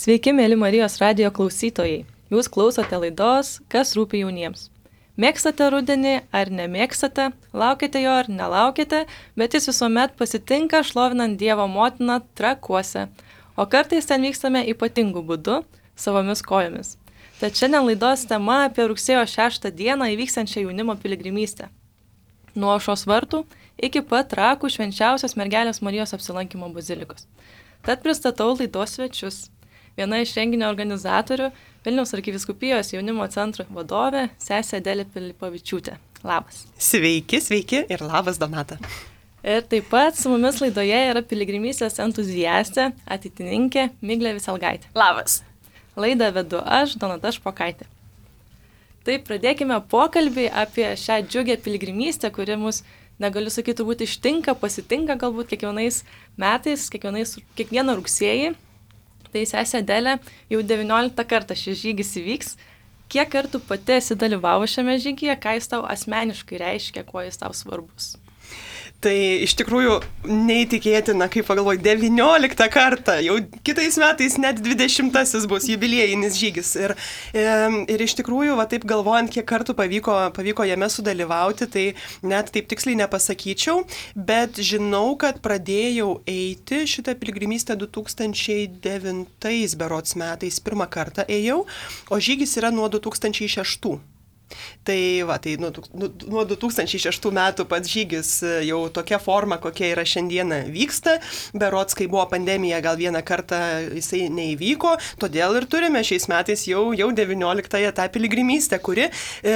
Sveiki, mėly Marijos radijo klausytojai. Jūs klausote laidos Kas rūpi jauniems. Mėgstate rudenį ar nemėgstate, laukite jo ar nelaukite, bet jis visuomet pasitinka šlovinant Dievo motiną Trakuose, o kartais ten vykstame ypatingų būdų, savomis kojomis. Tad šiandien laidos tema apie rugsėjo 6 dieną įvyksiančią jaunimo piligrimystę. Nuo Aušros vartų iki pat Trakų švenčiausios mergelės Marijos apsilankymo bazilikos. Tad pristatau laidos svečius. Viena iš renginio organizatorių, Vilniaus arkivyskupijos jaunimo centro vadovė, sesė Adelė Pilipavičiūtė. Labas. Sveiki ir labas, Donata. Ir taip pat su mumis laidoje yra piligrimystės entuziastė, ateitininkė Miglė Viselgaitė. Labas. Laidą vedu aš, Donata Špokaitė. Tai pradėkime pokalbį apie šią džiugę piligrimystę, kuri mus, negaliu sakyti, turbūt ištinka, pasitinka galbūt kiekvienais metais, kiekvieną rugsėjį. Tai sesė Adelė, jau 19 kartą šis žygis įvyks. Kiek kartų pati esi dalyvavo šiame žygyje, ką jis tau asmeniškai reiškia, kuo jis tau svarbus? Tai iš tikrųjų neįtikėtina, kaip pagalvoju, 19 kartą, jau kitais metais net 20-asis bus jubiliejinis žygis. Ir iš tikrųjų, va taip galvojant, kiek kartų pavyko jame sudalyvauti, tai net taip tiksliai nepasakyčiau, bet žinau, kad pradėjau eiti šitą piligrimystę 2009 berods metais, pirmą kartą ėjau, o žygis yra nuo 2006. Tai nuo 2006 metų pats žygis jau tokia forma, kokia yra šiandieną vyksta. Berods, kai buvo pandemija, gal vieną kartą jisai neįvyko, todėl ir turime šiais metais jau 19-ąją tą piligrimystę, kuri,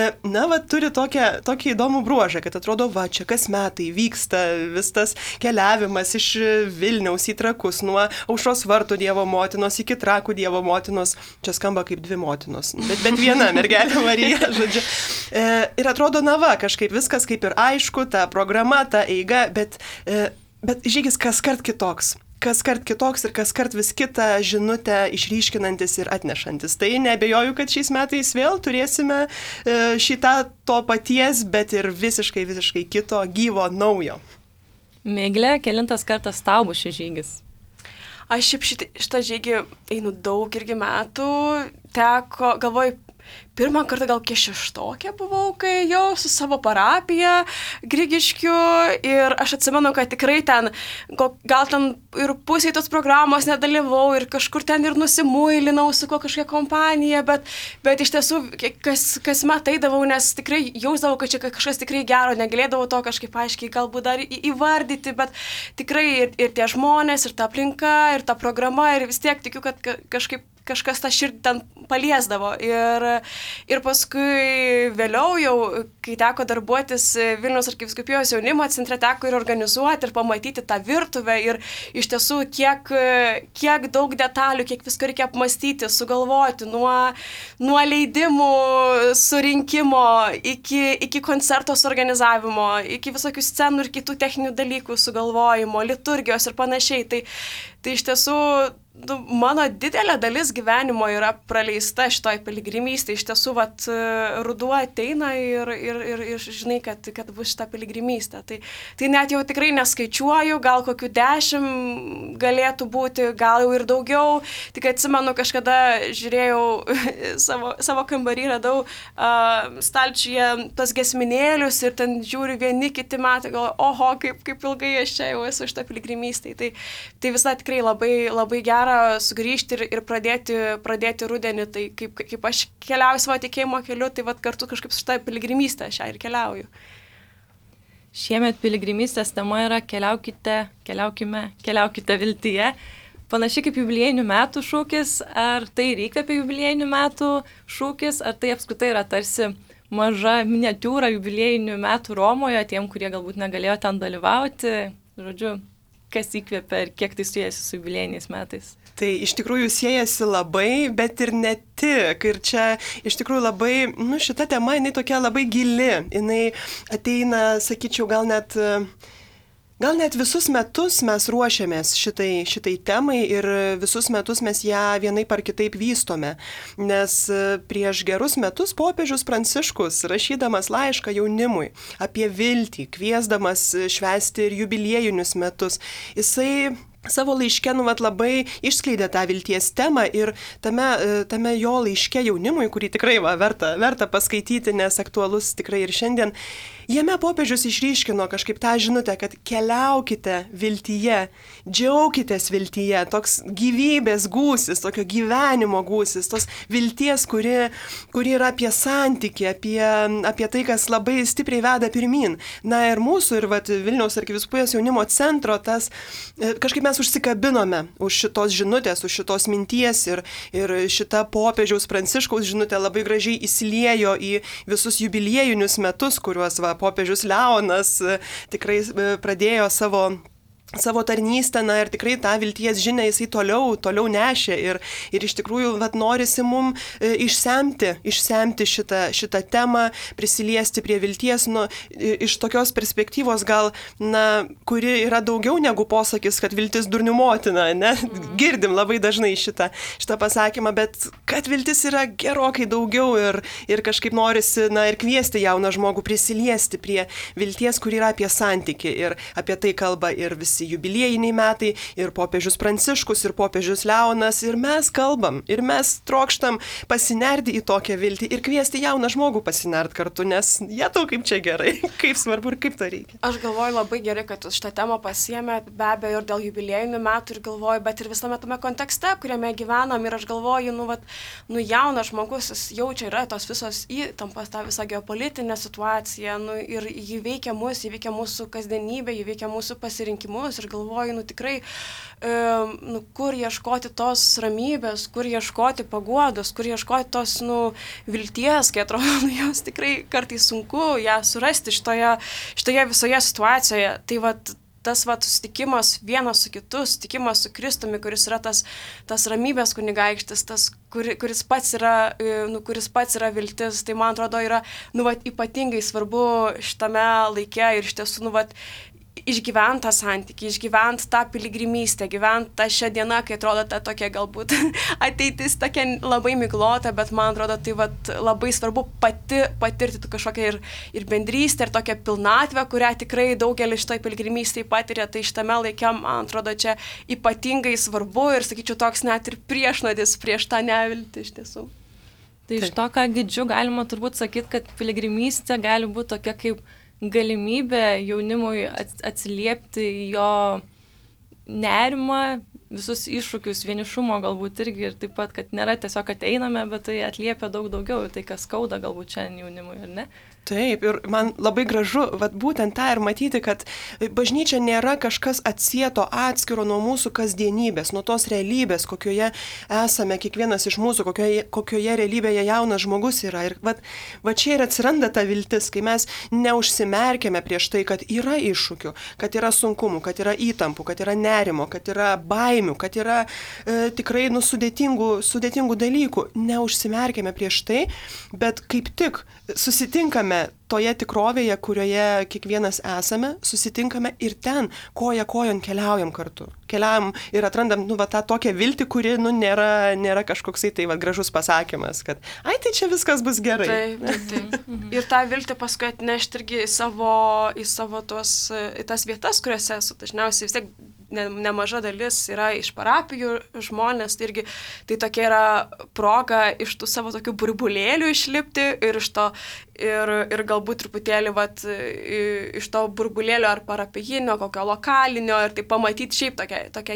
turi tokį įdomų bruožą, kad atrodo, čia kas metai vyksta vis tas keliavimas iš Vilniaus į Trakus, nuo Aušros vartų Dievo motinos iki Trakų Dievo motinos. Čia skamba kaip dvi motinos, bet viena mergelė Marija, žodžiu. Ir atrodo, kažkaip viskas kaip ir aišku, ta programa, ta eiga, bet žygis kaskart kitoks. Kaskart kitoks ir kaskart vis kitą žinutę išryškinantis ir atnešantis. Tai neabejoju, kad šiais metais vėl turėsime šitą to paties, bet ir visiškai kito, gyvo, naujo. Miglė, kelintas kartas tau bus šis žygis? Aš šiaip šitą žygį einu daug irgi metų, teko, galvoju, pirmą kartą gal šeštokė buvau, kai jau su savo parapija Grigiškių ir aš atsimenu, kad tikrai ten, gal ten ir pusėj tos programos nedalyvau ir kažkur ten ir nusimuilinau su kažkokia kompanija, bet iš tiesų kas ateidavau, nes tikrai jausdavau, kad čia kažkas tikrai gero, negalėdavau to kažkaip aiškiai galbūt dar įvardyti, bet tikrai ir tie žmonės, ir ta aplinka, ir ta programa, ir vis tiek tikiu, kad kažkas tą širdį ten paliesdavo. Ir paskui vėliau jau, kai teko darbuotis Vilniaus arkivyskupijos jaunimo centre, teko ir organizuoti, ir pamatyti tą virtuvę. Ir iš tiesų, kiek daug detalių, kiek visko reikia apmastyti, sugalvoti, nuo leidimų surinkimo iki koncerto suorganizavimo, iki visokių scenų ir kitų techninių dalykų sugalvojimo, liturgijos ir panašiai. Tai iš tiesų, mano didelė dalis gyvenimo yra praleista šitoj piligrimystėje. Iš tiesų, ruduo ateina ir žinai, kad bus šita piligrimystė. Tai net jau tikrai neskaičiuoju, gal kokių 10 galėtų būti, gal jau ir daugiau. Tik atsimenu, kažkada žiūrėjau savo kambarį, radau stalčiuje tos giesminėlius ir ten žiūriu vieni kiti metai, galvoju, oho, kaip ilgai aš čia jau esu šitą piligrimystėje. Tai visą tikrai labai, labai gera sugrįžti ir pradėti rudenį, tai kaip aš keliauju savo tikėjimo keliu, tai kartu kažkaip su šitą piligrimystę šią ir keliauju. Šiemet piligrimystės tema yra keliaukite viltyje. Panašiai kaip jubiliejinių metų šūkis, ar tai įkvepia jubiliejinių metų šūkis, ar tai apskritai yra tarsi maža miniatiūra jubiliejinių metų Romoje, tiem, kurie galbūt negalėjo ten dalyvauti, žodžiu, kas įkvepia ir kiek tai siejasi su jubiliejiniais metais? Tai iš tikrųjų siejasi labai, bet ir ne tik. Ir čia iš tikrųjų labai, šita tema, jinai tokia labai gili. Jinai ateina, sakyčiau, gal net visus metus mes ruošiamės šitai temai ir visus metus mes ją vienaip ar kitaip vystome. Nes prieš gerus metus popiežius Pranciškus, rašydamas laišką jaunimui apie viltį, kviesdamas švęsti ir jubiliejinius metus, jisai savo laiške, labai išskleidė tą vilties temą ir tame jo laiške jaunimui, kurį tikrai verta paskaityti, nes aktualus tikrai ir šiandien, jame popiežius išryškino kažkaip tą žinutę, kad keliaukite viltyje, džiaukitės viltyje, toks gyvybės gūsis, tokio gyvenimo gūsis, tos vilties, kuri yra apie santykį, apie tai, kas labai stipriai veda pirmin. Na ir mūsų, ir Vilniaus arkivyskupijos jaunimo centro, kažkaip mes užsikabinome už šitos žinutės, už šitos minties ir šita popiežiaus Pranciškaus žinutė labai gražiai įsiliejo į visus jubiliejinius metus, kuriuos popiežius Leonas tikrai pradėjo savo tarnystę, ir tikrai tą vilties žinią jisai toliau nešė ir iš tikrųjų norisi mum išsemti šitą temą, prisiliesti prie vilties, iš tokios perspektyvos gal, kuri yra daugiau negu posakis, kad viltis durnių motina, ne? Girdim labai dažnai šitą pasakymą, bet kad viltis yra gerokai daugiau ir kažkaip norisi, ir kviesti jauną žmogų prisiliesti prie vilties, kuri yra apie santykį ir apie tai kalba ir visi jubiliejiniai metai, ir popiežius Pranciškus, ir popiežius Leonas, ir mes kalbam, ir mes trokštam pasinerti į tokią viltį ir kviesti jauną žmogų pasinert kartu, nes tau kaip čia gerai, kaip svarbu ir kaip to reikia. Aš galvoju labai gerai, kad jūs šitą temą pasiėmėt, be abejo ir dėl jubiliejinių metų ir galvoju, bet ir visame tame kontekste, kuriame gyvenam, ir aš galvoju, jaunas žmogus, jis jaučia, yra tos visos įtampas, ta visa geopolitinė situacija, ir jį veikia mūsų kasdienybę, jį veikia mūsų pasirinkimus. Ir galvoju, tikrai, kur ieškoti tos ramybės, kur ieškoti paguodos, kur ieškoti tos, vilties, kai atrodo, jos tikrai kartais sunku ją surasti šitoje visoje situacijoje. Tai tas susitikimas vienas su kitu, susitikimas su Kristumi, kuris yra tas ramybės kunigaikštis, kuris pats yra viltis, tai man atrodo yra, ypatingai svarbu šitame laike ir iš tiesų, išgyvent tą santykį, išgyvent tą piligrimystę, gyvent tą šią dieną, kai atrodo ta tokia galbūt ateitis tokia labai miglota, bet man atrodo tai labai svarbu patirti kažkokią ir bendrystę, ir tokią pilnatvę, kurią tikrai daugelis šitoj piligrimystėje patiria, tai šitame laike, man atrodo, čia ypatingai svarbu ir, sakyčiau, toks net ir priešnodis prieš tą neviltį iš tiesų. Tai iš to, ką girdžiu, galima turbūt sakyti, kad piligrimystė gali būti tokia kaip galimybė jaunimui atsiliepti jo nerimą, visus iššūkius, vienišumo galbūt irgi ir taip pat, kad nėra tiesiog, kad einame, bet tai atliepia daug daugiau, tai kas skauda galbūt šiandien jaunimui, ar ne? Taip, ir man labai gražu, būtent tą ir matyti, kad bažnyčia nėra kažkas atsieto atskiro nuo mūsų kasdienybės, nuo tos realybės, kokioje esame kiekvienas iš mūsų, kokioje realybėje jaunas žmogus yra. Ir čia ir atsiranda ta viltis, kai mes neužsimerkėme prieš tai, kad yra iššūkių, kad yra sunkumų, kad yra įtampų, kad yra nerimo, kad yra baimių, kad yra tikrai sudėtingų dalykų. Neužsimerkėme prieš tai, bet kaip tik susitinkame toje tikrovėje, kurioje kiekvienas esame, susitinkame ir ten, koja kojon keliaujam kartu. Keliaujam ir atrandam tą tokią viltį, kuri nėra kažkoksai tai gražus pasakymas, kad tai čia viskas bus gerai. Taip. Ir tą viltį paskui atnešti irgi į savo tas vietas, kuriuose esu. Dažniausiai vis tiek nemaža dalis yra iš parapijų žmonės, tai irgi tai tokia yra proga iš tų savo tokių burbulėlių išlipti ir iš to ir galbūt truputėlį iš to burbulėlio ar parapijinio, kokio lokalinio ir tai pamatyti šiaip tokią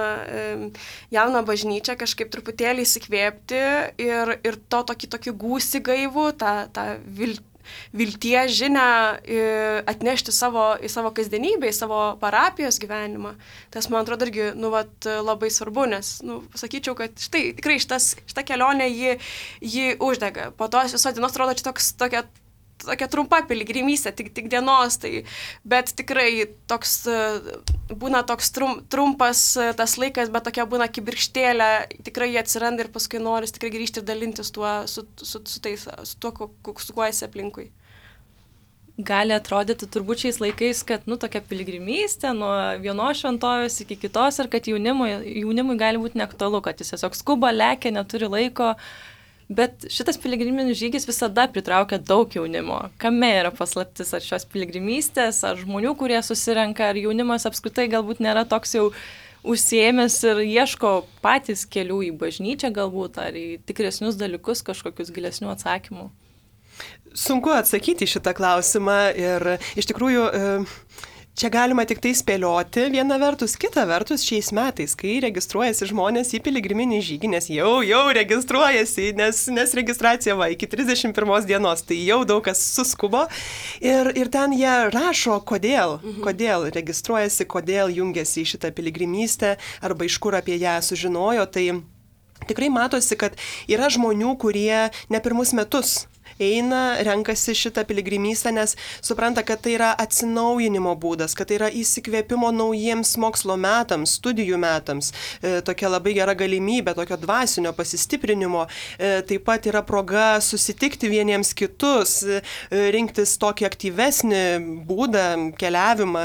jauną bažnyčią, kažkaip truputėlį įsikvėpti ir to tokį gūsį gaivų, tą vilties žinią atnešti į savo kasdienybę, į savo parapijos gyvenimą. Tas, man atrodo, irgi labai svarbu, nes sakyčiau, kad štai tikrai šita kelionė jį uždega. Po tos visos dienos atrodo, čia tokia trumpa piligrimystė, tik dienos, bet tikrai būna toks trumpas tas laikas, bet tokia būna kibirkštėlė, tikrai jie atsiranda ir paskui noris tikrai grįžti ir dalintis tuo, su tuo, su kuo esi aplinkui. Gali atrodyti turbūt šiais laikais, kad tokia piligrimystė nuo vienos šventovės iki kitos ir kad jaunimui gali būti neaktualu, kad jis tiesiog skuba, lekia, neturi laiko. Bet šitas piligriminis žygis visada pritraukia daug jaunimo. Kame yra paslaptis ar šios piligrimystės, ar žmonių, kurie susirenka, ar jaunimas apskritai galbūt nėra toks jau užsiėmęs ir ieško patys kelių į bažnyčią galbūt, ar į tikresnius dalykus, kažkokius gilesnių atsakymų? Sunku atsakyti šitą klausimą ir iš tikrųjų čia galima tik tai spėlioti viena vertus, kita vertus šiais metais, kai registruojasi žmonės į piligriminį žygį, nes jau registruojasi, nes registracija va iki 31 dienos, tai jau daug kas suskubo ir ten jie rašo, kodėl registruojasi, kodėl jungiasi į šitą piligrimystę arba iš kur apie ją sužinojo, tai tikrai matosi, kad yra žmonių, kurie ne pirmus metus eina, renkasi šitą piligrimystę, nes supranta, kad tai yra atsinaujinimo būdas, kad tai yra įsikvėpimo naujiems mokslo metams, studijų metams, tokia labai gera galimybė, tokio dvasinio pasistiprinimo, taip pat yra proga susitikti vieniems kitus, rinktis tokį aktyvesnį būdą, keliavimą,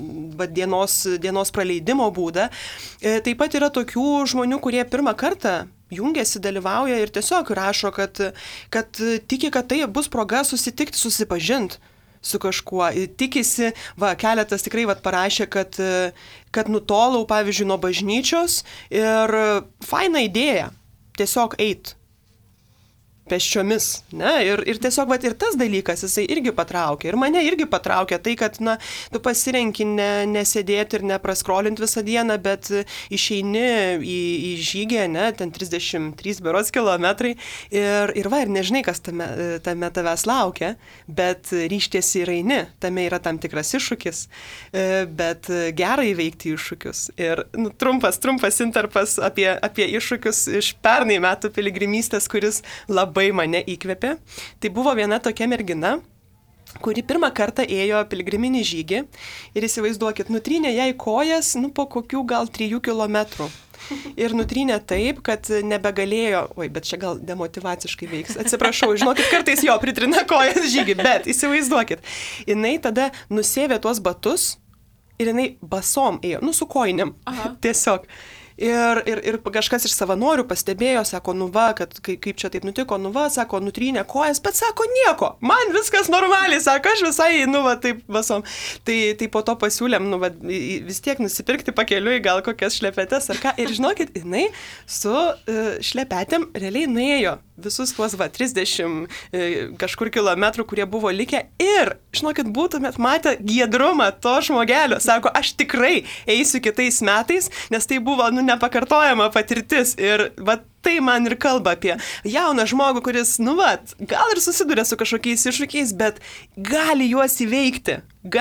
dienos praleidimo būdą. Taip pat yra tokių žmonių, kurie pirmą kartą jungiasi, dalyvauja ir tiesiog rašo, kad tiki, kad tai bus proga susitikti, susipažinti su kažkuo. Tikisi, keletas tikrai parašė, kad nutolau, pavyzdžiui, nuo bažnyčios ir faina idėja tiesiog eit pėsčiomis, ne, ir tiesiog, ir tas dalykas, jisai irgi patraukia, ir mane irgi patraukia tai, kad, tu pasirenki nesėdėti ir nepraskrolinti visą dieną, bet išeini į žygį, ne, ten 33 berods kilometrai, ir nežinai, kas tame tavęs laukia, bet ryžtiesi ir eini, tame yra tam tikras iššūkis, bet gerai įveikti iššūkius. Ir trumpas interpas apie iššūkius iš pernai metų piligrimystės, kuris labai mane įkvėpė. Tai buvo viena tokia mergina, kuri pirmą kartą ėjo piligriminį žygį ir įsivaizduokit, nutrynė jai kojas, po kokių gal 3 kilometrų. Ir nutrynė taip, kad nebegalėjo, bet čia gal demotyvaciškai veiks, atsiprašau, žinokit, kartais jo pritrina kojas žygį, bet įsivaizduokit, jinai tada nusėvė tuos batus ir jinai basom ėjo, su kojinėm, tiesiog. Ir kažkas iš savanorių pastebėjo, sako, kad kaip čia taip nutiko, sako, nutrynė kojas, bet sako, nieko, man viskas normaliai, sako, aš visai, taip basom. Tai po to pasiūlėm, vis tiek nusipirkti pakeliui gal kokias šlepetes ar ką. Ir žinokit, jinai su šlepetėm realiai nuėjo visus tuos 30 kažkur kilometrų, kurie buvo likę. Ir, žinokit, būtumėt matę giedrumą to žmogelio. Sako, aš tikrai eisiu kitais metais, nes tai buvo, nepakartojama patirtis. Ir tai man ir kalba apie jauną žmogų, kuris, gal ir susiduria su kažkokiais iššūkiais, bet gali juos įveikti.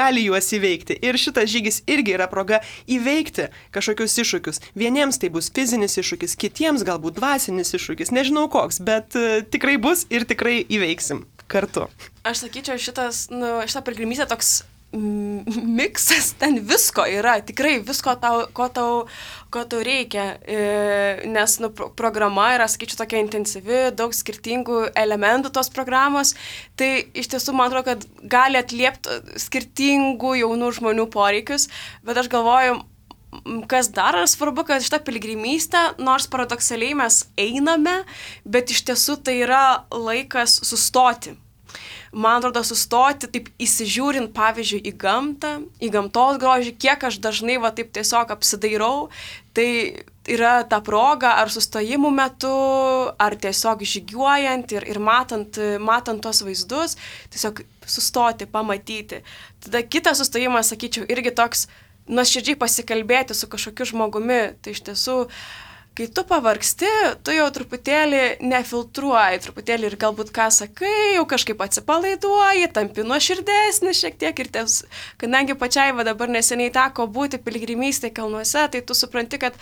Ir šitas žygis irgi yra proga įveikti kažkokius iššūkius. Vieniems tai bus fizinis iššūkis, kitiems galbūt dvasinis iššūkis, nežinau koks, bet tikrai bus ir tikrai įveiksim kartu. Aš sakyčiau, šitą piligrimystė toks miksas, ten visko yra, tikrai visko, ko tau reikia, nes programa yra, sakyčiau, tokia intensyvi, daug skirtingų elementų tos programos, tai iš tiesų man atrodo, kad gali atliepti skirtingų jaunų žmonių poreikius, bet aš galvoju, kas dar yra svarbu, kad šitą piligrimystę, nors paradoksaliai mes einame, bet iš tiesų tai yra laikas sustoti. Man atrodo, sustoti, taip įsižiūrint, pavyzdžiui, į gamtą, į gamtos grožį, kiek aš dažnai taip tiesiog apsidairau, tai yra ta proga ar sustojimų metu, ar tiesiog žygiuojant ir matant tos vaizdus, tiesiog sustoti, pamatyti. Tada kitas sustojimas, sakyčiau, irgi toks nuoširdžiai pasikalbėti su kažkokiu žmogumi, tai iš tiesų, kai tu pavargsti, tu jau truputėlį nefiltruoji, truputėlį ir galbūt ką sakai, jau kažkaip atsipalaiduoji, tampi nuoširdesnis šiek tiek ir kadangi pačiai dabar neseniai teko būti piligrimystėje kalnuose, tai tu supranti, kad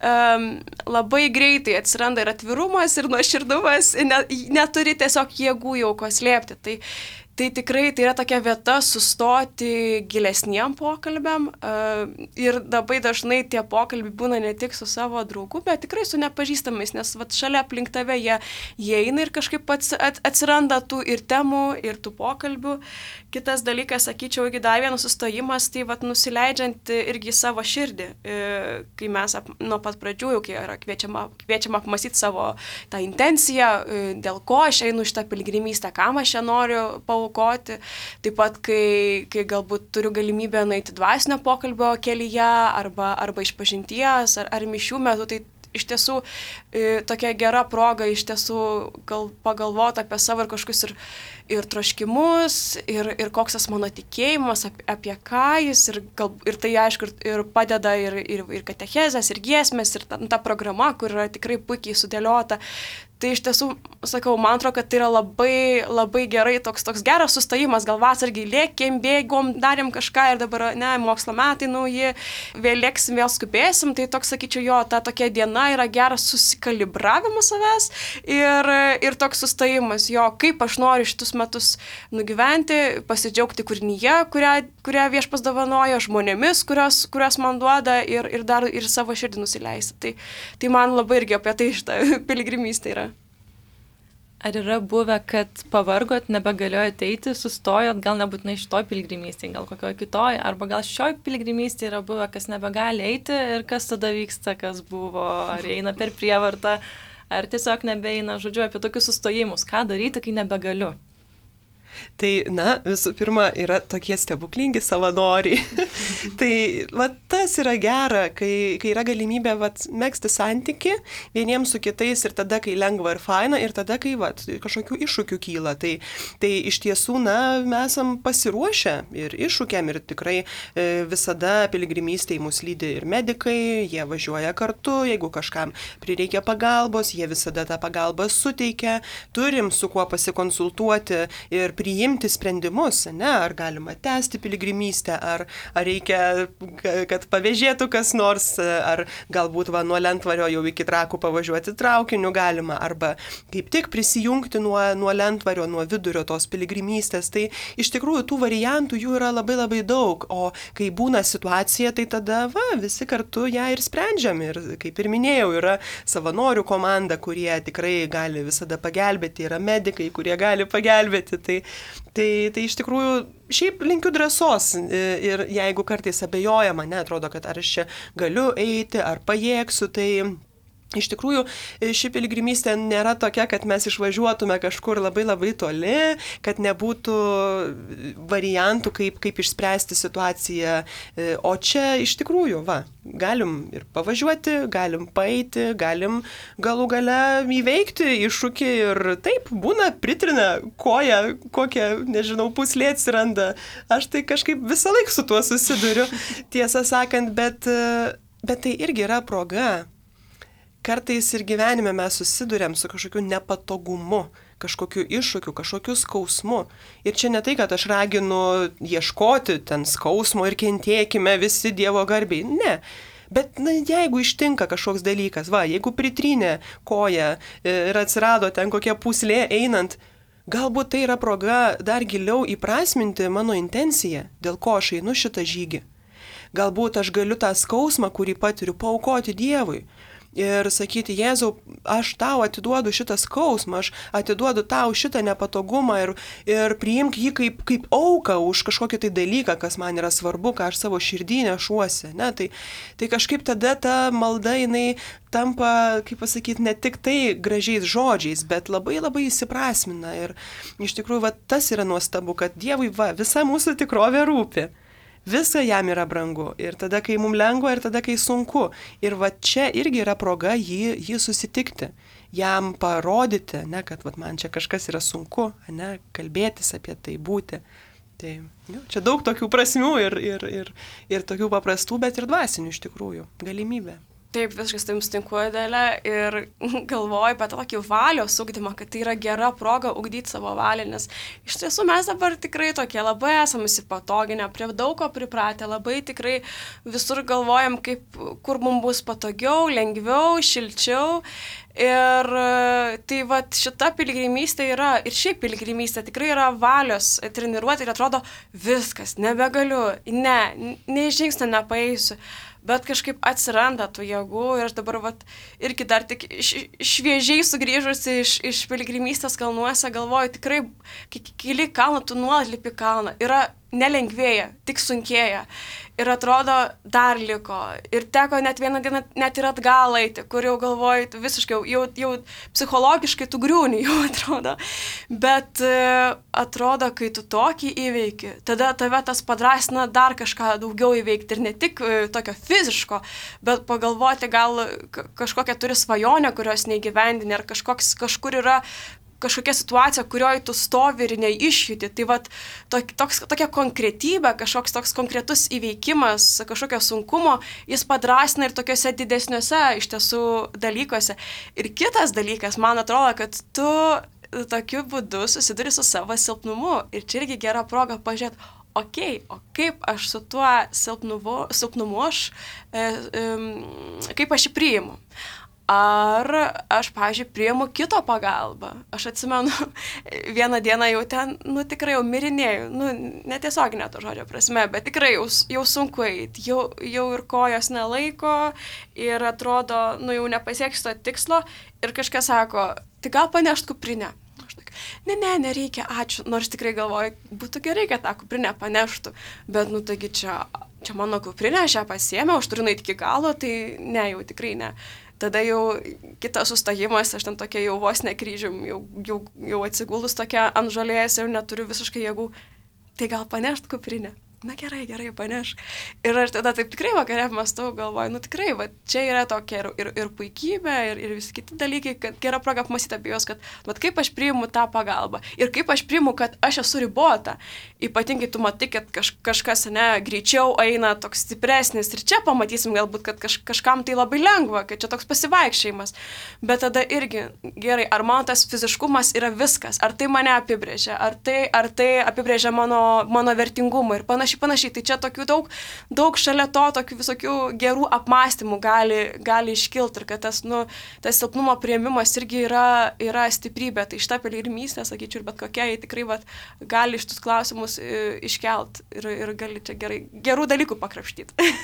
labai greitai atsiranda ir atvirumas, ir nuoširdumas, neturi tiesiog jėgų jau ko slėpti. Tai tikrai tai yra tokia vieta sustoti gilesniem pokalbiam ir labai dažnai tie pokalbiai būna ne tik su savo draugu, bet tikrai su nepažįstamais, nes šalia aplink tave jie eina ir kažkaip atsiranda tų ir temų, ir tų pokalbių. Kitas dalykas, sakyčiau, irgi dar vienas sustojimas, tai nusileidžiant irgi savo širdį, kai mes nuo pat pradžių jau yra kviečiama apmąstyti savo tą intenciją, dėl ko aš einu šitą piligrimystę, kam aš čia noriu paaukoti. Taip pat, kai galbūt turiu galimybę nueiti dvasinio pokalbio kelyje arba išpažinties ar mišių metu, tai iš tiesų tokia gera proga iš tiesų pagalvoti apie savo ir kažkokius ir troškimus, ir koks tas mano tikėjimas, apie ką jis, ir tai aišku, ir padeda ir katechezės, ir giesmės, ir ta programa, kur yra tikrai puikiai sudėliota. Tai iš tiesų, sakau, man atrodo, kad tai yra labai, labai gerai, toks geras sustojimas, gal vasargi lėkėm, bėgom, darėm kažką ir dabar, mokslo metai nauji, vėl lėksim, vėl skubėsim, tai toks, sakyčiau, jo, ta tokia diena yra geras susikalibravimas savęs ir toks sustojimas, jo, kaip aš noriu šitus metus nugyventi, pasidžiaugti kūrinyje, kurią Viešpats dovanoja, žmonėmis, kurios man duoda ir dar ir savo širdį nusileisti. Tai man labai irgi apie tai šitą piligrimystę yra. Ar yra buvę, kad pavargot, nebegalėjot eiti, sustojot, gal nebūtinai šitoj piligrimystėje, gal kokioje kitoje, arba gal šioj piligrimystėje yra buvę, kas nebegali eiti ir kas tada vyksta, kas buvo, ar eina per prievartą, ar tiesiog nebeina, žodžiu, apie tokius sustojimus, ką daryti, kai nebegaliu. Tai, visų pirma, yra tokie stebuklingi savanoriai. Tai, tas yra gera, kai yra galimybė, megzti santyki vieniems su kitais ir tada, kai lengva ir faina, ir tada, kai, kažkokių iššūkių kyla. Tai iš tiesų, mes esam pasiruošę ir iššūkiam, ir tikrai visada piligrimystėje mus lydi ir medikai, jie važiuoja kartu, jeigu kažkam prireikia pagalbos, jie visada tą pagalbą suteikia, turim su kuo pasikonsultuoti ir priimti sprendimus, ar galima tęsti piligrimystę, ar reikia, kad pavėžėtų kas nors, ar galbūt nuo Lentvario jau iki Trakų pavažiuoti traukiniu galima, arba kaip tik prisijungti nuo Lentvario, nuo vidurio tos piligrimystės. Tai iš tikrųjų tų variantų jų yra labai labai daug, o kai būna situacija, tai tada visi kartu ją ir sprendžiam. Ir kaip ir minėjau, yra savanorių komanda, kurie tikrai gali visada pagelbėti, yra medikai, kurie gali pagelbėti. Tai iš tikrųjų šiaip linkiu drąsos ir jeigu kartais abejojama, atrodo, kad ar aš čia galiu eiti, ar pajėgsiu, tai iš tikrųjų ši piligrimystė nėra tokia, kad mes išvažiuotume kažkur labai labai toli, kad nebūtų variantų, kaip išspręsti situaciją, o čia iš tikrųjų, galim ir pavažiuoti, galim paeiti, galim galų gale įveikti iššūkį ir taip, būna pritrina koja, kokia, nežinau, puslė atsiranda. Aš tai kažkaip visą laiką su tuo susiduriu, tiesą sakant, bet tai irgi yra proga. Kartais ir gyvenime mes susiduriam su kažkokiu nepatogumu, kažkokiu iššūkiu, kažkokiu skausmu. Ir čia ne tai, kad aš raginu ieškoti ten skausmo ir kentėkime visi Dievo garbiai. Ne. Bet jeigu ištinka kažkoks dalykas, jeigu pritrynė koja ir atsirado ten kokia puslė einant, galbūt tai yra proga dar giliau įprasminti mano intenciją, dėl ko aš einu šitą žygį. Galbūt aš galiu tą skausmą, kurį patiriu, paaukoti Dievui. Ir sakyti, Jėzau, aš tau atiduodu šitą skausmą, aš atiduodu tau šitą nepatogumą ir priimk jį kaip auką už kažkokį tai dalyką, kas man yra svarbu, ką aš savo širdį nešuosi. Tai kažkaip tada ta malda, jinai tampa, kaip pasakyti, ne tik tai gražiais žodžiais, bet labai labai įsiprasmina. Ir iš tikrųjų, tas yra nuostabu, kad Dievui visa mūsų tikrovė rūpi. Visa jam yra brangu. Ir tada, kai mums lengva, ir tada, kai sunku. Ir čia irgi yra proga jį susitikti. Jam parodyti, kad man čia kažkas yra sunku, kalbėtis apie tai, būti. Tai čia daug tokių prasmių ir tokių paprastų, bet ir dvasinių iš tikrųjų galimybė. Taip, viskas taip sutinku, Adelė, ir galvoju apie tokį valios ugdymą, kad tai yra gera proga ugdyti savo valią, nes iš tiesų mes dabar tikrai tokie labai esame įsipatoginę, prie daug ko pripratę, labai tikrai visur galvojam, kur mums bus patogiau, lengviau, šilčiau. Ir tai šita piligrimystė yra, ir šiaip piligrimystė tikrai yra valios treniruoti ir atrodo viskas, nebegaliu, nei žingsnio nepaeisiu. Bet kažkaip atsiranda tų jėgų ir aš dabar irgi dar tik šviežiai sugrįžusi iš piligrimystės kalnuose galvoju, tikrai, kai keli kalną, tu nuolat lipi kalną. Yra nelengvėja, tik sunkėja. Ir atrodo, dar liko. Ir teko net vieną dieną net ir atgal eiti, kur jau galvoju, visiškai jau psichologiškai tu griūni, jau atrodo. Bet atrodo, kai tu tokį įveiki, tada tave tas padrasina dar kažką daugiau įveikti. Ir ne tik tokio fiziško, bet pagalvoti, gal kažkokią turi svajonę, kurios neįgyvendini, ar kažkur yra kažkokia situacija, kurioje tu stovi ir neišjudi. Tai vat, tokia konkretybė, kažkoks toks konkretus įveikimas, kažkokio sunkumo, jis padrasina ir tokiuose didesniuose iš tiesų dalykuose. Ir kitas dalykas, man atrodo, kad tu tokiu būdu susiduri su savo silpnumu. Ir čia irgi gera proga pažiūrėti, o kaip aš su tuo silpnumu kaip aš jį priimu. Ar aš, pavyzdžiui, priimu kito pagalbą. Aš atsimenu, vieną dieną jau ten, tikrai jau mirinėjau, netiesioginė to žodžio prasme, bet tikrai jau sunku eiti, jau ir kojos nelaiko ir atrodo, jau nepasieksiu to tikslo ir kažkas sako, tai gal panešt kuprinę. Aš tak, nereikia, ačiū, nors tikrai galvoju, būtų gerai, kad tą kuprinę paneštų, bet, taigi čia mano kuprinė, aš ją pasiėmiau, aš turiu nueiti iki galo, tai ne, jau tikrai ne. Tada jau kitas sustojimas, aš ten tokia jau vos nekryžium, jau atsigulus tokia ant žolės ir neturiu visiškai jėgų. Tai gal panešt kuprinę? Na gerai, paneš. Ir aš tada taip tikrai vakare mąstau, galvoju, tikrai, va, čia yra tokia ir puikybė, ir visi kiti dalykai, kad gera proga apmąstyti apie juos, kad kaip aš priimu tą pagalbą ir kaip aš priimu, kad aš esu ribota. Ypatingai tu matai, kad kažkas greičiau eina toks stipresnis ir čia pamatysim galbūt, kad kažkam tai labai lengva, kad čia toks pasivaikščiojimas. Bet tada irgi gerai, ar mano tas fiziškumas yra viskas, ar tai mane apibrėžia, ar tai apibrėžia mano vertingumą ir panašiai. Tai čia tokių daug šalia to, tokių visokių gerų apmąstymų gali iškilti ir kad tas silpnumo priėmimas irgi yra stiprybė. Tai šitą piligrimystę, sakyčiau, ir bet kokia, tikrai gali šitus klausimus iškelt ir gali čia gerų dalykų pakrapštyti.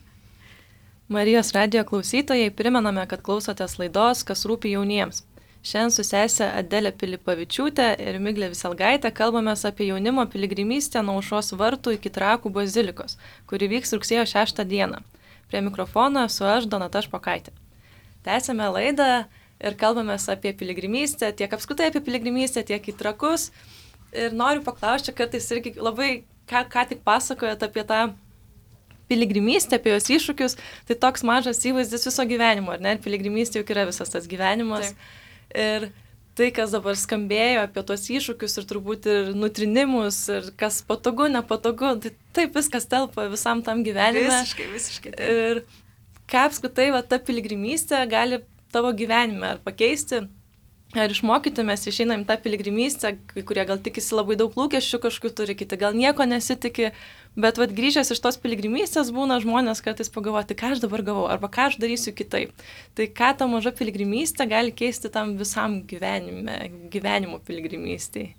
Marijos radijo klausytojai, primename, kad klausotės laidos Kas rūpi jauniems. Šiandien su sese Adelė Pilipavičiūtė ir Miglė Viselgaitė kalbamės apie jaunimo piligrimystę nuo Aušros vartų iki Trakų bazilikos, kuri vyks rugsėjo 6 dieną. Prie mikrofono esu aš, Donata Špokaitė. Tęsėme laidą ir kalbamės apie piligrimystę, tiek apskritai apie piligrimystę, tiek į Trakus. Ir noriu paklausti, kartais irgi labai, ką tik pasakojat apie tą piligrimystę, apie jos iššūkius, tai toks mažas įvaizdis viso gyvenimo, ar ne? Piligrimystė juk yra visas tas gyvenimas. Taip. Ir tai, kas dabar skambėjo apie tuos iššūkius ir turbūt ir nutrinimus, ir kas patogu, nepatogu, tai taip viskas telpa visam tam gyvenime. Visiškai. Ir ką apskritai ta piligrimystė gali tavo gyvenime ar pakeisti, ar išmokyti, mes išeinam tą piligrimystę, kai kurie gal tikisi labai daug lūkesčių kažkokių turi, kiti gal nieko nesitiki, bet grįžęs iš tos piligrimystės būna žmonės kartais pagalvoti, ką aš dabar gavau, arba ką aš darysiu kitaip. Tai ką ta maža piligrimystė gali keisti tam visam gyvenimo piligrimystėj?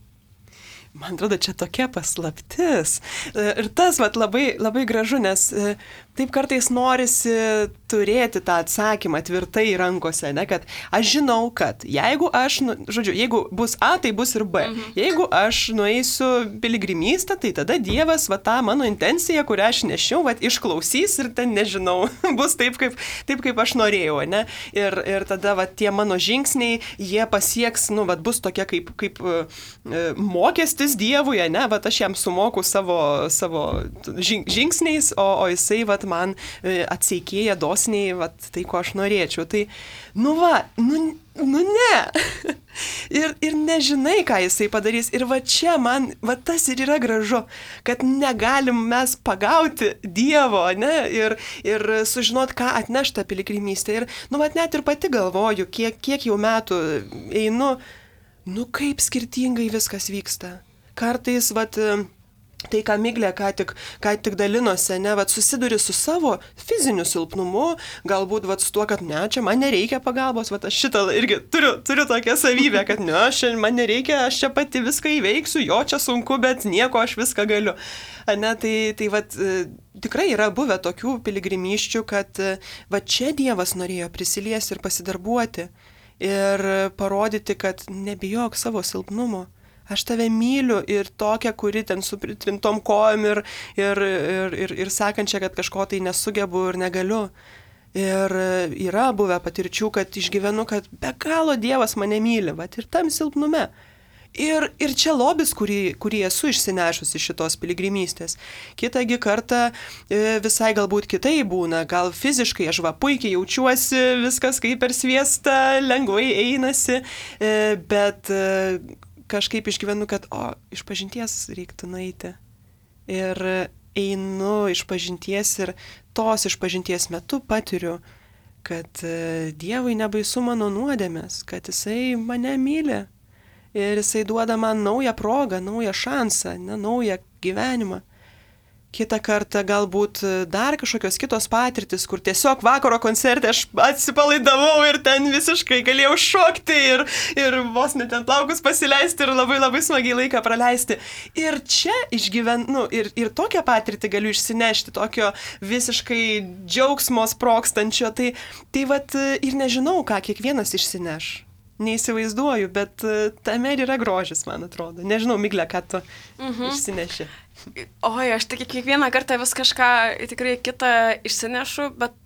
Man atrodo, čia tokia paslaptis. Ir tas labai, labai gražu, nes taip kartais norisi turėti tą atsakymą tvirtai rankose, ne, kad aš žinau, kad jeigu aš, jeigu bus A, tai bus ir B. Jeigu aš nueisiu piligrimystę, tai tada Dievas tą mano intenciją, kurią aš nešiau, išklausys ir ten, nežinau, bus taip, kaip aš norėjau, ne. Ir tada tie mano žingsniai, jie pasieks, bus tokie kaip mokestis Dievui, ne, aš jam sumoku savo žingsniais, o jisai man atseikėja dosniai, tai, ko aš norėčiau. Tai, ne. ir nežinai, ką jisai padarys. Ir čia man, tas ir yra gražu, kad negalim mes pagauti Dievo, ne, ir sužinot, ką atneš ta piligrimystė. Ir, net ir pati galvoju, kiek jau metų einu, kaip skirtingai viskas vyksta. Kartais, tai, ką Miglė ką tik dalinosi, ne, susiduri su savo fiziniu silpnumu, galbūt su tuo, kad ne, čia man nereikia pagalbos, aš šitą irgi turiu tokią savybę, kad ne, man nereikia, aš čia pati viską įveiksiu, jo čia sunku, bet nieko, aš viską galiu. Ne, tai tikrai yra buvę tokių piligrimysčių, kad čia Dievas norėjo prisiliesti ir pasidarbuoti ir parodyti, kad nebijok savo silpnumo. Aš tave myliu ir tokia, kuri ten su pritrintom kojom ir sakančia, kad kažko tai nesugebu ir negaliu. Ir yra buvę patirčių, kad išgyvenu, kad be galo Dievas mane myli, vat ir tam silpnume. Ir čia lobis, kurį esu išsinešusi iš šitos piligrimystės. Kitągi kartą visai galbūt kitai būna, gal fiziškai aš puikiai jaučiuosi, viskas kaip per sviestą, lengvai einasi, bet kažkaip išgyvenu, kad išpažinties reiktų nueiti. Ir einu išpažinties ir tos išpažinties metu patiriu, kad Dievui nebaisu mano nuodėmės, kad Jisai mane myli. Ir Jisai duoda man naują progą, naują šansą, naują gyvenimą. Kitą kartą galbūt dar kažkokios kitos patirtis, kur tiesiog vakaro koncerte aš atsipalaidavau ir ten visiškai galėjau šokti ir vos net ten plaukus pasileisti ir labai labai smagiai laiką praleisti. Ir čia išgyvenu, ir tokią patirtį galiu išsinešti, tokio visiškai džiaugsmo sprokstančio. Tai vat ir nežinau, ką kiekvienas išsineš. Neįsivaizduoju, bet tame ir yra grožis, man atrodo. Nežinau, Migle, ką tu išsineši. Oi, aš tik kiekvieną kartą vis kažką tikrai kitą išsinešu, bet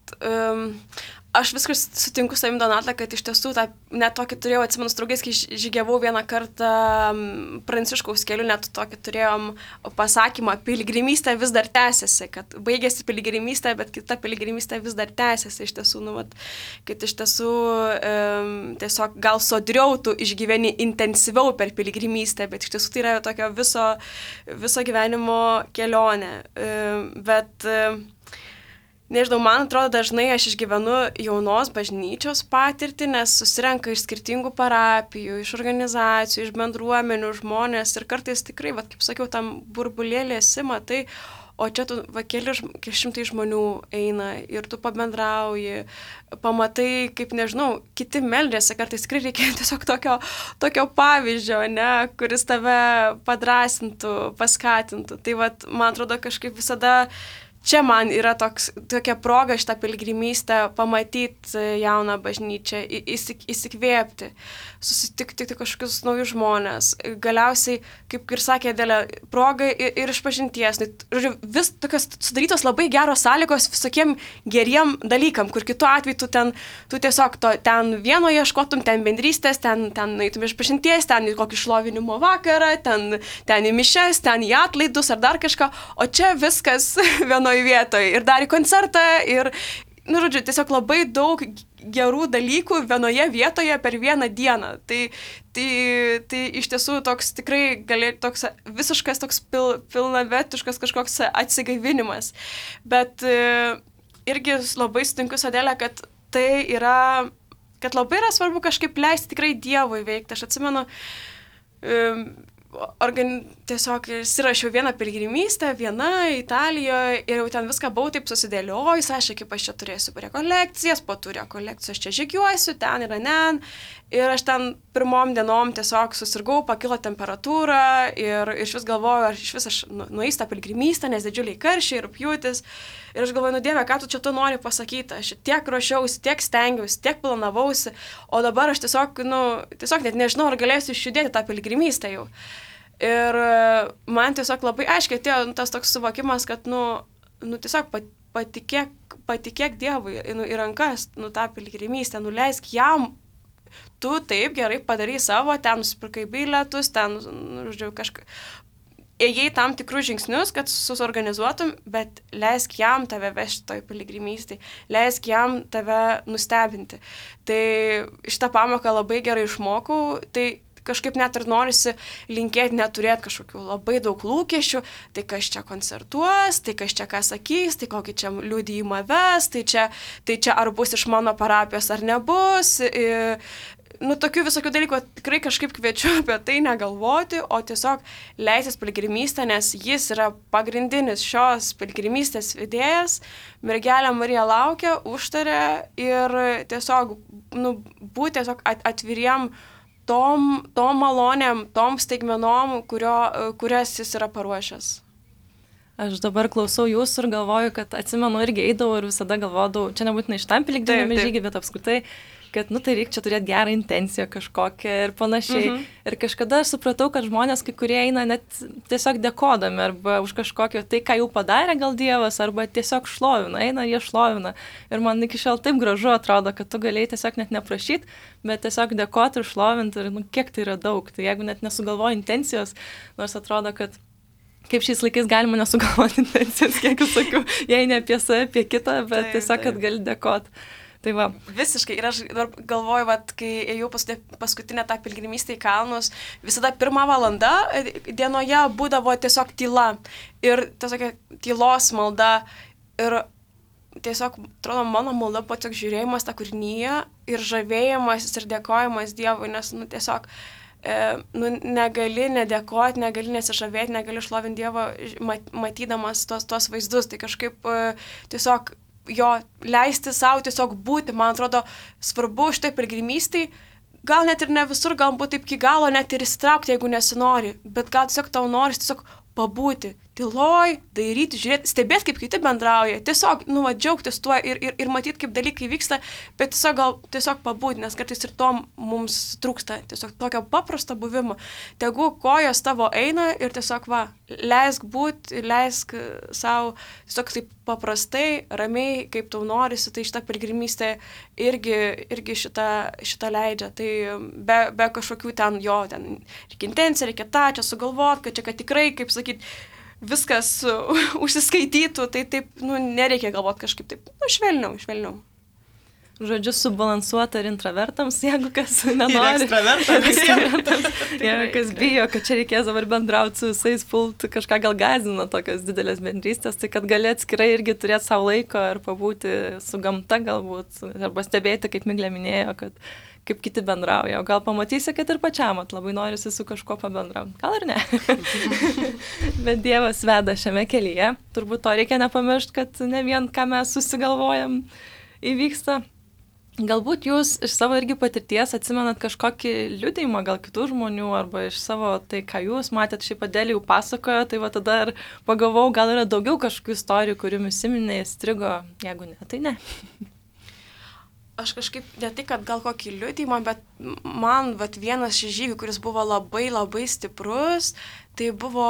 aš viskas sutinku su savim, Donata, kad iš tiesų net tokį turėjau, atsimenu, su draugais, kai žygiavau vieną kartą Pranciškaus keliu, net tokį turėjom pasakymą, piligrimystė vis dar tęsiasi, kad baigėsi piligrimystė, bet kita piligrimystė vis dar tęsiasi, iš tiesų, kad iš tiesų tiesiog gal sodriau tu išgyveni intensyviau per piligrimystę, bet iš tiesų tai yra tokio viso gyvenimo kelionė. Bet nežinau, man atrodo, dažnai aš išgyvenu jaunos bažnyčios patirtį, nes susirenka iš skirtingų parapijų, iš organizacijų, iš bendruomenių žmonės ir kartais tikrai, kaip sakiau, tam burbulėlį esi, matai, o čia tu keli šimtai žmonių eina ir tu pabendrauji, pamatai, kaip nežinau, kiti meldėsi, kartais tikrai reikia tiesiog tokio pavyzdžio, kuris tave padrasintų, paskatintų. Tai man atrodo, kažkaip visada čia man yra tokia proga šitą piligrimystę pamatyti jauną bažnyčią, įsikvėpti, susitikti kažkokius naujus žmonės. Galiausiai, kaip ir sakė Adelė, proga ir išpažinties. Vis tokios sudarytos labai geros sąlygos visokiem geriem dalykam, kur kitu atveju tu tiesiog ten vieno ieškotum, ten bendrystės, ten eitum išpažinties, ten į kokį šlovinimo vakarą, ten į mišes, ten į atlaidus ar dar kažką, o čia viskas vienoje vietoje ir dar į koncertą ir, žodžiu, tiesiog labai daug gerų dalykų vienoje vietoje per vieną dieną. Tai iš tiesų toks tikrai visiškas toks pilnavetiškas kažkoks atsigaivinimas. Bet irgi labai sutinku su Adelė, kad tai yra, kad labai yra svarbu kažkaip leisti tikrai Dievui veikti. Aš atsimenu, tiesiog įsirašiau vieną piligrimystę, Italijoje ir jau ten viską buvau taip susidėliojus, aš kaip aš čia turėsiu rekolekcijas, po tų rekolekcijų aš čia žygiuosiu, ten ir anen. Ir aš ten pirmom dienom tiesiog susirgau, pakilo temperatūra ir iš vis galvoju, ar iš vis aš nueisiu tą piligrimystę, nes didžiuliai karščiai ir rugpjūtis. Ir aš galvoju, Dieve, ką tu čia tu nori pasakyti, aš tiek ruošiausi, tiek stengiausi, tiek planavausi, o dabar aš tiesiog net nežinau, ar galėsiu išjudėti tą piligrimystę jau. Ir man tiesiog labai aiškiai atėjo tas toks suvokimas, kad, tiesiog patikėk Dievui į rankas, tą piligrimystę, leisk jam. Tu taip gerai padarai savo, ten nusipirkai bilietus, ten, kažką. Ėjai tam tikrus žingsnius, kad susorganizuotum, bet leisk jam tave vežti toj piligrimystėj, leisk jam tave nustebinti. Tai šitą pamoką labai gerai išmokau, tai kažkaip net ir norisi linkėti neturėti kažkokių labai daug lūkesčių, tai kas čia koncertuos, tai kas čia ką sakys, tai kokį čia liudijimą ves, tai čia ar bus iš mano parapijos ar nebus. Tokių visokių dalykų tikrai kažkaip kviečiu apie tai negalvoti, o tiesiog leisis piligrimystę, nes jis yra pagrindinis šios piligrimystės idėjas. Mergelė Marija laukia, užtarė ir tiesiog būti tiesiog atviriem tom malonėm, tom staigmenom, kurias jis yra paruošęs. Aš dabar klausau jūsų ir galvoju, kad atsimenu irgi eidavau ir visada galvodavau, čia nebūtinai šitam piligriminį žygį, bet apskritai kad, tai reikia čia turėti gerą intenciją kažkokią ir panašiai. Ir kažkada aš supratau, kad žmonės, kai kurie eina net tiesiog dėkodami arba už kažkokio tai, ką jau padarė gal Dievas, arba tiesiog šlovina, eina ir jie šlovina. Ir man iki šiol taip gražu atrodo, kad tu galėjai tiesiog net neprašyti, bet tiesiog dėkoti ir šlovinti ir kiek tai yra daug. Tai jeigu net nesugalvoji intencijos, nors atrodo, kad kaip šiais laikais galima nesugalvoti intencijos, kiek visokių, jei ne apie save, apie kitą, bet tiesiog, kad gali dėkoti. Tai va. Visiškai. Ir aš galvoju, kai ėjau paskutinę tą pilgrimystę į kalnus, visada 1 valanda dienoje būdavo tiesiog tyla. Ir tiesiog tylos malda. Ir tiesiog, atrodo, mano malda buvo tiesiog žiūrėjimas tą kūrinyje ir žavėjimas ir dėkojimas Dievui, nes, tiesiog negali nedėkoti, negali nesižavėti, negali šlovinti Dievo matydamas tuos vaizdus. Tai kažkaip tiesiog jo leisti savo tiesiog būti, man atrodo, svarbu šitai pilgrimystei. Gal net ir ne visur, galbūt taip iki galo net ir įsitraukti, jeigu nesinori, bet gal tiesiog tau nori tiesiog pabūti tyloj, dairyti, žiūrėti, stebėti, kaip kiti bendrauja, tiesiog, džiaugtis tuo ir matyti, kaip dalykai vyksta, bet tiesiog pabūti, nes kartais ir to mums trūksta, tiesiog tokio paprasto buvimo. Tegu kojos tavo eina ir tiesiog, leisk būti, leisk savo tiesiog taip paprastai, ramiai, kaip tau norisi, tai šitą pilgrimystę irgi šitą leidžia. Tai be kažkokių ten reikia intencija, reikia tą čia sugalvoti, kad tikrai, kaip sakyti, viskas užsiskaitytų, tai taip, nereikia galvoti kažkaip taip, švelniau. Žodžiu, subalansuota ir intravertams, jeigu kas nenori. Ir ekstravertams. Jeigu kas bijo, kad čia reikės dabar bendrauti su visais, pult, kažką gal gąsdina tokios didelės bendrystės, tai kad gali atskirai irgi turėti savo laiko ir pabūti su gamta galbūt, arba stebėti, kaip Miglė minėjo, kad kaip kiti bendrauja. O gal pamatysi, kad ir pačiam labai norisi su kažkuo pabendrauti. Gal ir ne. Bet Dievas veda šiame kelyje. Turbūt to reikia nepamiršti, kad ne vien ką mes susigalvojam įvyksta. Galbūt jūs iš savo irgi patirties atsimenat kažkokį liudijimą gal kitų žmonių arba iš savo tai, ką jūs matėt, šiaip Adelė jau pasakojo, tai va tada ir pagalvojau, gal yra daugiau kažkokių istorijų, kurių jums įsiminė, įstrigo, jeigu ne, tai ne. Aš kažkaip, ne tai, kad gal kokį liudijimą, bet man vienas iš žygių, kuris buvo labai, labai stiprus, tai buvo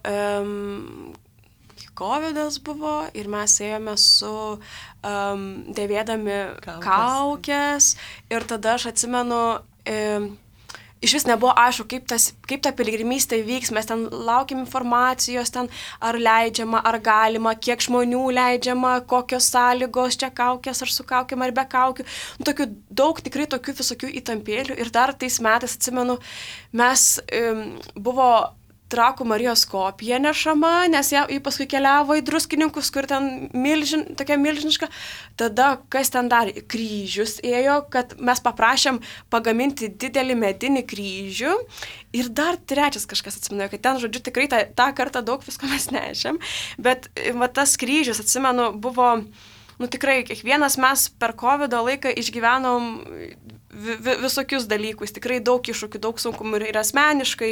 Covidas buvo ir mes ėjome su dėvėdami kaukės ir tada aš atsimenu, iš vis nebuvo aišku, kaip ta piligrimystė vyks, mes ten laukiam informacijos, ten ar leidžiama, ar galima, kiek žmonių leidžiama, kokios sąlygos, čia kaukės, ar su kaukiam, ar be kaukių. Tokių daug, tikrai tokių visokių įtampėlių. Ir dar tais metais, atsimenu, mes buvo Trakų Marijos kopija nešama, nes jį paskui keliavo į Druskininkus, kur ten tokia milžiniška. Tada kas ten dar? Kryžius ėjo, kad mes paprašėm pagaminti didelį medinį kryžių. Ir dar trečias kažkas atsimenu, kad ten, žodžiu, tikrai tą kartą daug visko mes nešėm. Bet tas kryžius, atsimenu, buvo, tikrai, kiekvienas mes per Covido laiką išgyvenom visokius dalykus, tikrai daug iššūkių, daug sunkumų ir asmeniškai,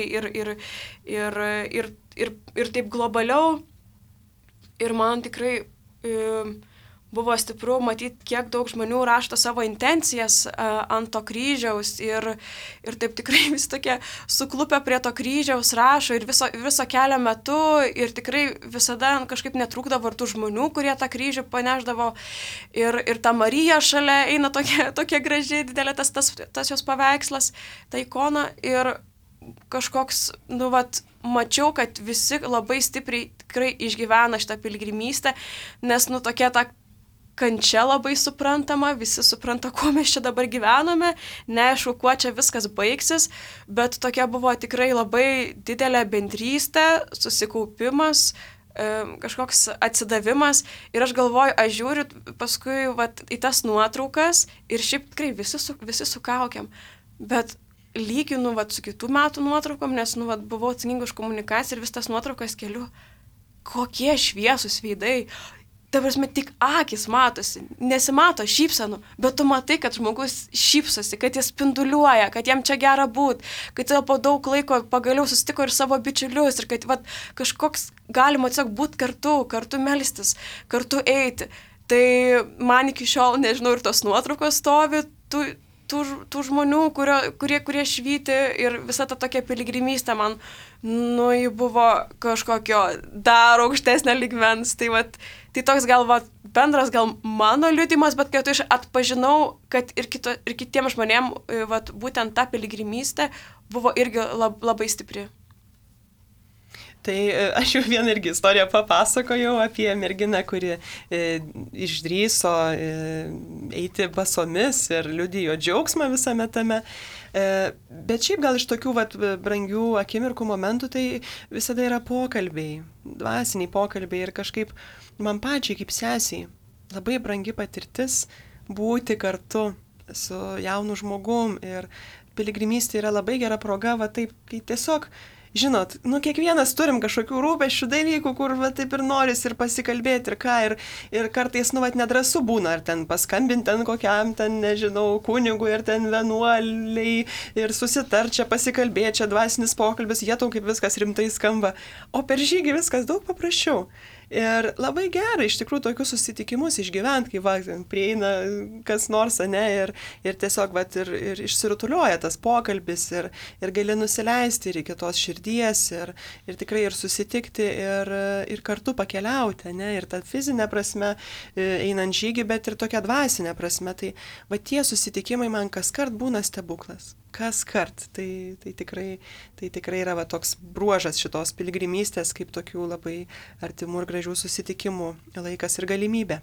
ir taip globaliau. Ir man tikrai buvo stipru matyti, kiek daug žmonių rašto savo intencijas ant to kryžiaus ir taip tikrai vis tokie suklupę prie to kryžiaus rašo ir viso kelio metu ir tikrai visada kažkaip netrūkdavo ir tų žmonių, kurie tą kryžių paneždavo ir ta Marija šalia eina tokia graži, didelė tas jos paveikslas, ta ikona ir kažkoks, mačiau, kad visi labai stipriai tikrai išgyvena šitą pilgrimystę, nes, tokia ta kančia labai suprantama, visi supranta, kuo mes čia dabar gyvename, neaišku, kuo čia viskas baigsis, bet tokia buvo tikrai labai didelė bendrystė, susikaupimas, kažkoks atsidavimas ir aš galvoju, aš žiūriu paskui į tas nuotraukas ir šiaip tikrai visi su kaukiam, bet lyginu su kitų metų nuotraukom, nes buvau atsakinga už komunikaciją ir vis tas nuotraukas keliu, kokie šviesūs veidai. Ta prasme, tik akis matosi, nesimato šypsenų, bet tu matai, kad žmogus šypsosi, kad jis spinduliuoja, kad jam čia gera būt, kad jis po daug laiko pagaliau susitiko ir savo bičiulius ir kad kažkoks galima tiesiog būti kartu melstis, kartu eiti. Tai man iki šiol, nežinau, ir tos nuotraukos stovi, tų tų žmonių, kurie švyti ir visa ta tokia piligrimystė man, ji buvo kažkokio dar aukštesnio lygmens. Tai toks gal bendras gal mano liudijimas, bet kad aš atpažinau, kad ir kitiems žmonėms būtent ta piligrimystė buvo irgi labai stipri. Tai aš jau vieną irgi istoriją papasakojau apie merginą, kuri išdrįso eiti basomis ir liudijo džiaugsmą visame tame. Bet šiaip gal iš tokių brangių akimirkų momentų tai visada yra pokalbiai, dvasiniai pokalbiai ir kažkaip man pačiai kaip sesiai labai brangi patirtis būti kartu su jaunu žmogum ir piligrimystė yra labai gera proga, kai tiesiog žinot, kiekvienas turim kažkokių rūpesčių dalykų, kur taip ir noris ir pasikalbėti ir ką, ir kartais, nedrąsu būna, ar ten paskambinti ten kokiam, nežinau, kunigui, ar ten vienuoliai, ir susitart čia pasikalbėti, čia dvasinis pokalbis, jie tau kaip viskas rimtai skamba, o per žygį viskas daug paprasčiau. Ir labai gerai iš tikrųjų tokius susitikimus išgyventi, kai prieina kas nors, ir tiesiog ir išsirutulioja tas pokalbis ir gali nusileisti ir iki tos širdies ir tikrai ir susitikti ir kartu pakeliauti, ir ta fizinė prasme einant žygį, bet ir tokia dvasinė prasme. Tai tie susitikimai man kaskart būna stebuklas. Kaskart. Tai tikrai yra toks bruožas šitos piligrimystės, kaip tokių labai artimų ir gražių susitikimų laikas ir galimybė.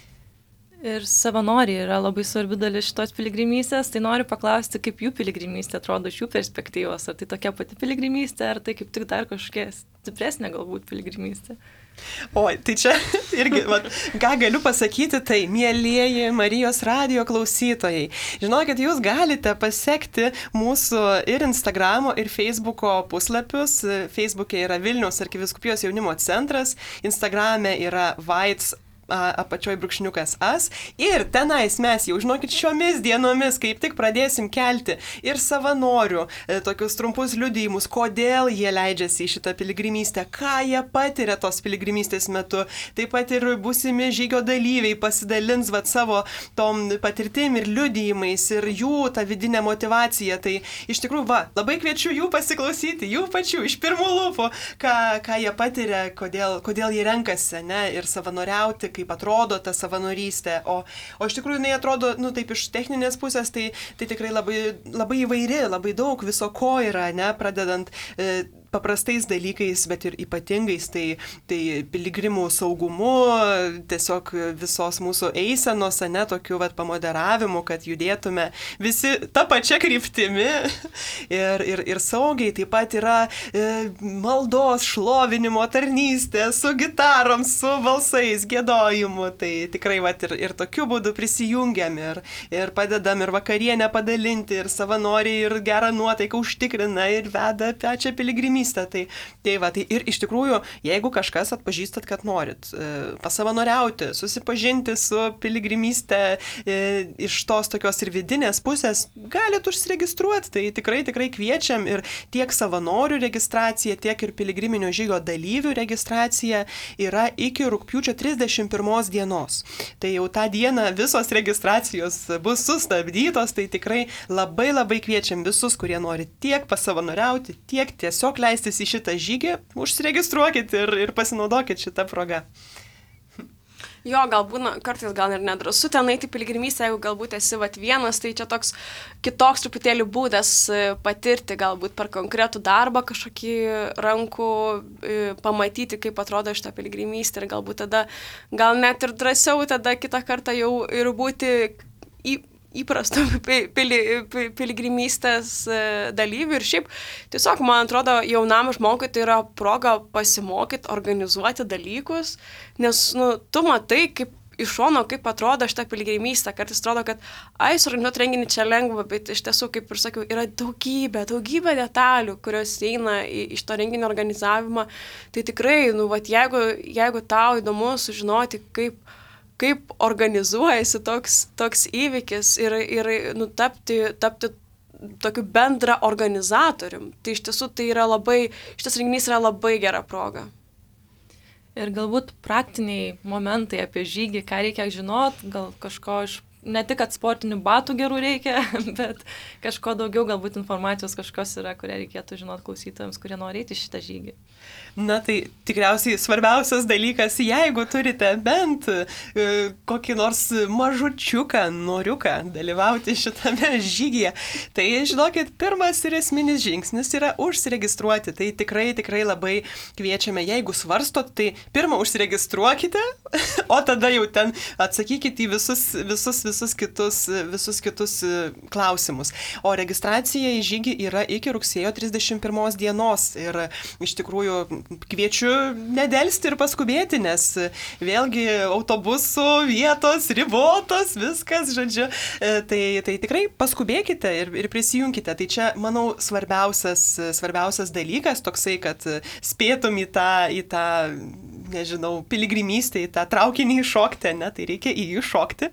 Ir savanoriai yra labai svarbi dalis šitos piligrimystės, tai noriu paklausti, kaip jų piligrimystė atrodo iš jų perspektyvos, ar tai tokia pati piligrimystė, ar tai kaip tik dar kažkokia stipresnė galbūt piligrimystė. Oi, tai čia irgi, ką galiu pasakyti, tai mielieji Marijos radijo klausytojai. Žinokit, jūs galite pasekti mūsų ir Instagramo, ir Facebooko puslapius. Facebook'e yra Vilniaus arkivyskupijos jaunimo centras, Instagrame yra Vaits apačioj brūkšniukas as. Ir tenais mes jau, žinokit, šiomis dienomis kaip tik pradėsim kelti ir savanorių tokius trumpus liudijimus, kodėl jie leidžiasi į šitą piligrimystę, ką jie patiria tos piligrimystės metu. Taip pat ir būsimi žygio dalyviai pasidalins savo tom patirtim ir liudijimais ir jų tą vidinę motivaciją. Tai iš tikrųjų, labai kviečiu jų pasiklausyti, jų pačių, iš pirmų lūpų, ką jie patiria, kodėl jie renkasi, ir savanoriauti, kaip atrodo ta savanorystė, o iš tikrųjų jinai atrodo, taip iš techninės pusės, tai tikrai labai, labai įvairi, labai daug viso ko yra, pradedant paprastais dalykais, bet ir ypatingais, tai piligrimų saugumu, tiesiog visos mūsų eisenos, tokiu pamoderavimu, kad judėtume visi tą pačią kryptimi ir saugiai. Taip pat yra maldos, šlovinimo, tarnystė, su gitarom, su balsais, giedojimu. Tai tikrai ir tokiu būdu prisijungiam ir padedam ir vakarienę padalinti, ir savanoriai, ir gerą nuotaiką užtikrina, ir veda pačią piligrimystę. Tai ir iš tikrųjų, jeigu kažkas atpažįstat, kad norit pasavanoriauti, susipažinti su piligrimyste iš tos tokios ir vidinės pusės, galit užsiregistruoti. Tai tikrai kviečiam ir tiek savanorių registracija, tiek ir piligriminio žygio dalyvių registracija yra iki rugpjūčio 31 dienos. Tai jau tą dieną visos registracijos bus sustabdytos, tai tikrai labai kviečiam visus, kurie nori tiek pasavanoriauti, tiek tiesiog leistis į šitą žygį, užsiregistruokit ir pasinaudokit šitą progą. Jo, kartais gal ir nedrąsu ten eiti piligrimystę, jeigu galbūt esi vienas, tai čia toks kitoks truputėlį būdas patirti, galbūt per konkretų darbą kažkokį rankų, pamatyti, kaip atrodo šitą piligrimystę ir galbūt tada, gal net ir drąsiau tada kitą kartą jau ir būti įprastų piligrimystės dalyvių ir šiaip tiesiog, man atrodo, jaunam žmogui tai yra proga pasimokyti, organizuoti dalykus, nes tu matai, kaip iš šono, kaip atrodo šitą piligrimystę. Kartais atrodo, kad suorganizuoti renginį čia lengva, bet iš tiesų, kaip ir sakiau, yra daugybė detalių, kurios eina į šito renginio organizavimą. Tai tikrai, jeigu tau įdomu sužinoti, kaip organizuojasi toks įvykis ir tapti tokiu bendra organizatorium. Tai iš tiesų šitas renginys yra labai gera proga. Ir galbūt praktiniai momentai apie žygį, ką reikia žinot, gal kažko iš ne tik, kad sportinių batų gerų reikia, bet kažko daugiau, galbūt informacijos kažkas yra, kurią reikėtų žinoti klausytojams, kurie nori eiti šitą žygį. Na tai tikriausiai svarbiausias dalykas, jeigu turite bent kokį nors mažučiuką, noriuką dalyvauti šitame žygyje, tai žinokit, pirmas ir esminis žingsnis yra užsiregistruoti. Tai tikrai labai kviečiame, jeigu svarstot, tai pirmą užsiregistruokite, o tada jau ten atsakykite į visus kitus klausimus. O registracija į žygį yra iki rugsėjo 31 dienos ir iš tikrųjų kviečiu nedelsti ir paskubėti, nes vėlgi autobusų vietos ribotos, viskas, žodžiu, tai tikrai paskubėkite ir prisijunkite. Tai čia, manau, svarbiausias dalykas toksai, kad spėtum į tą nežinau, piligrimystę, į tą traukinį įšokti, ne, tai reikia į jį šokti.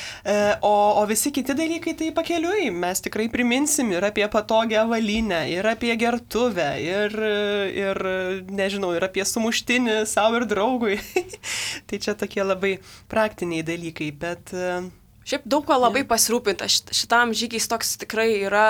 O visi kiti dalykai tai pakeliui. Mes tikrai priminsim ir apie patogią avalynę, ir apie gertuvę, ir nežinau, ir apie sumuštinį savo ir draugui. Tai čia tokie labai praktiniai dalykai, bet... Šiaip daug ko labai pasirūpinta. Šitam žygiais toks tikrai yra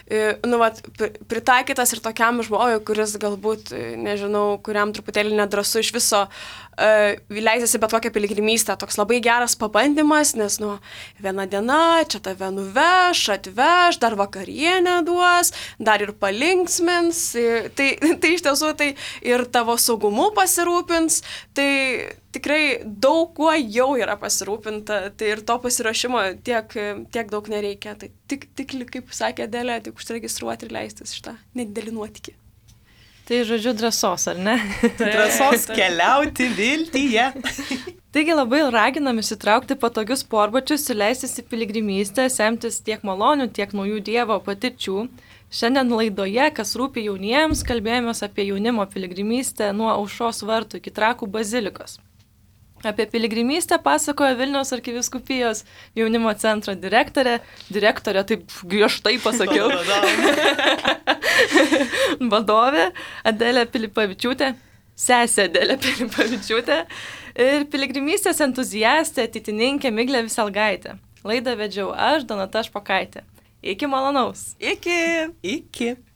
pritaikytas ir tokiam žmogui, kuris galbūt, nežinau, kuriam truputėlį nedrąsu iš viso leisėsi bet kokią piligrimystę. Toks labai geras pabandymas, nes, viena diena, čia tave nuveš, atveš, dar vakarienę duos, dar ir palinksmins. Tai iš tiesų tai ir tavo saugumu pasirūpins. Tai tikrai daug kuo jau yra pasirūpinta, tai ir to pasiruošimo tiek daug nereikia. Tai tik kaip sakė Adelė, tik užsiregistruoti ir leistis šitą nedidelį nuotykį. Tai žodžiu drąsos, ar ne? Drąsos keliauti viltyje. Taigi labai raginam įsitraukti patogius sportbačius ir leistis į piligrimystę, semtis tiek malonių, tiek naujų Dievo patirčių. Šiandien laidoje, kas rūpi jauniems, kalbėjomės apie jaunimo piligrimystę nuo Aušros vartų iki Trakų bazilikos. Apie piligrimystę pasakojo Vilniaus arkivyskupijos jaunimo centro direktorė, taip griežtai pasakiau, vadovė Adelė Pilipavičiūtė, sesė Adelė Pilipavičiūtė ir piligrimystės entuziastė, ateitininkė Miglė Viselgaitė. Laidą vedžiau aš, Donata Špokaitė. Iki malonaus. Iki.